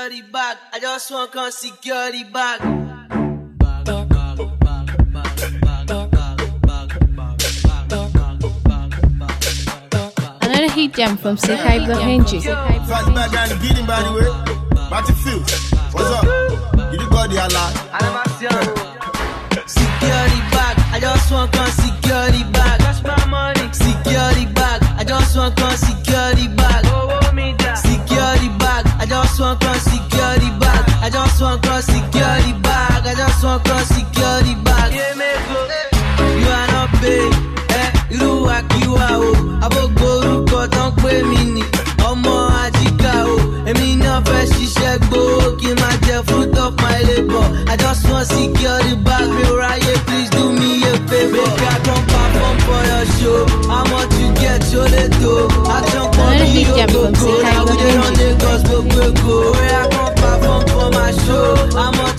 security bag. I just want come security bag. Another hit jam from Sekai Blahenji. Fast back and beating by the way. Battlefield, what's up? You the body a lot. Security bag. I just want come security bag. That's my money. Security bag. I just want come security bag. Security bag. I just want come security bag. I just want come security bag. I just want come security bag. You are not paid. You are kiwa. Abogoru ko ton pe mi ni. Ọmọ ajika o. Èmi náà fẹ́ ṣiṣẹ́ gbó kí n má jẹ fruit of my labor. I just want security bag. Mi ò ráyè, please do me a favor. Make I come perform for your show. How much you get, show the dough. Action for me, go. I will dey run Lagos, go. Where I come perform for my show. How much